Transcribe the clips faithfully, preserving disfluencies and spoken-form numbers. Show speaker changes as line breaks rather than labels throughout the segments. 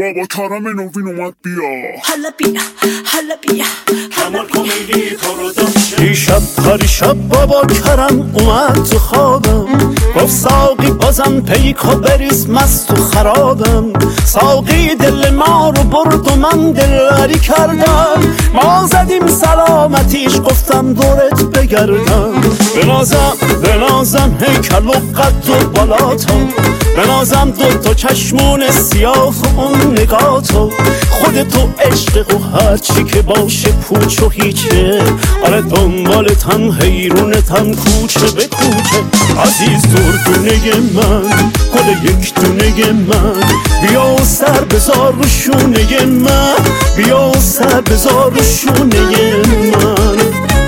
بابا کرم نوین اومد بیا
حالا بیا حالا بیا
کمال کمیلی تو رو داشته
دیشب پریشب بابا کرم اومد تو خوابم گفت ساقی بازم پیکو بریز مست و خرابم ساقی دل ما رو برد و من دلبری کردم ما زدیم سلامتیش گفتم دورت بگردم بنازم بنازم هیکل و قد و بالاتا بنازم دو تا چشمون سیاه و اون نگاتو خودتو عشق و هرچی که باشه پوچ و هیچه آره دنبالتم حیرونتم کوچه به کوچه عزیز دردونه من گل یک دونه من بیا و سر بذار رو شونه من بیا و سر بذار رو شونه من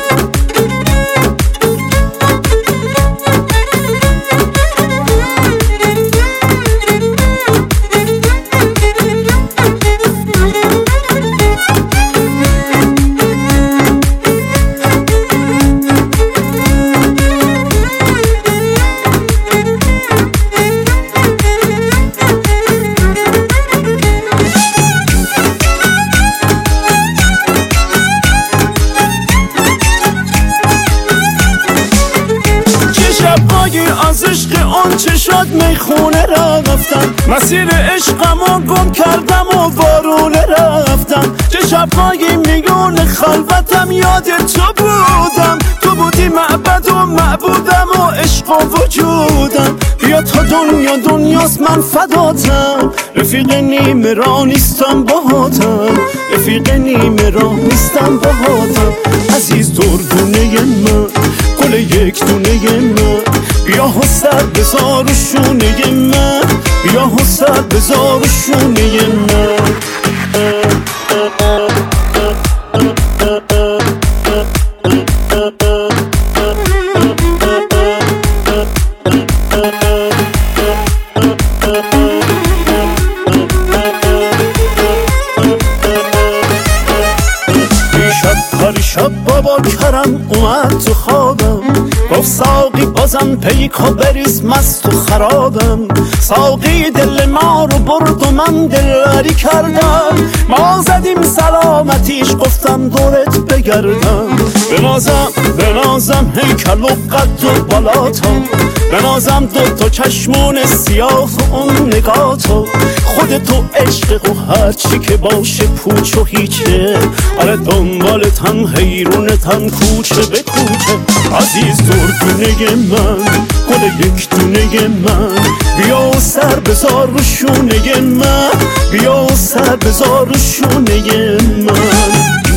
از عشق آن چه شد میخونه رفتم مسیر عشقمو گم کردم و وارونه رفتم چه شب‌های میون خلوتم یاد تو بودم تو بودی معبد و معبودم و عشق و وجودم بیا تا دنیا دنیاست من فداتم رفیق نیمه را نیستم باهاتم رفیق نیمه را نیستم باهاتم عزیز دردونه من گل یک دونه من بیا و سر بذار و شونه من بیا و سر بذار و شونه من شب بابا کرم اومد تو خوابم گفت ساقی بازم پیکو بریز مست و خرابم ساقی دل ما رو برد و من دلبری کردم ما زدیم سلامتیش گفتم دورت بگردم بنازم بنازم هیکل و قد و بالاتا بنازم دو تا چشمون سیاه و اون نگاتو خودتو عشق و هرچی که باشه پوچ و هیچه آره دنبالتم حیرونتم کوچه به کوچه عزیز دردونه من گل یک دونه من بیا و سر بذار رو شونه من بیا و سر بذار رو شونه من